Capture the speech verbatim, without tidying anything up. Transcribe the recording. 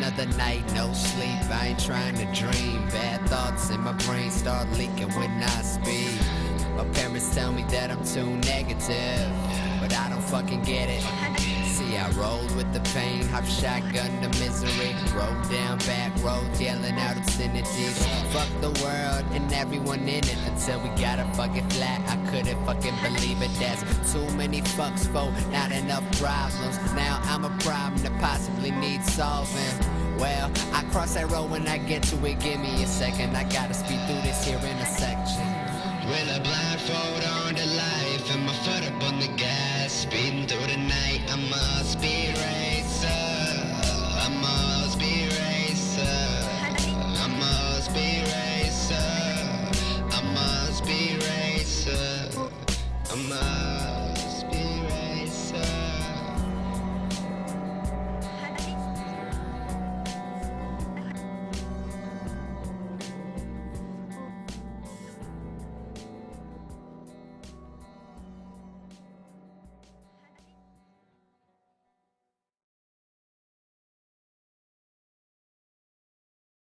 another night, no sleep, I ain't trying to dream. Bad thoughts in my brain start leaking when I speak. My parents tell me that I'm too negative, but I don't fucking get it. See, I rolled with the pain, hop shotgun to misery, rolled down back roads, yelling out obscenities. Fuck the world and everyone in it until we got a fucking flat. I couldn't fucking believe it. That's too many fucks for not enough problems. Now I'm a problem that possibly needs solving. Well, I cross that road when I get to it. Give me a second, I gotta speed through this here intersection. With a blindfold on the life and my foot up on the gas, speeding through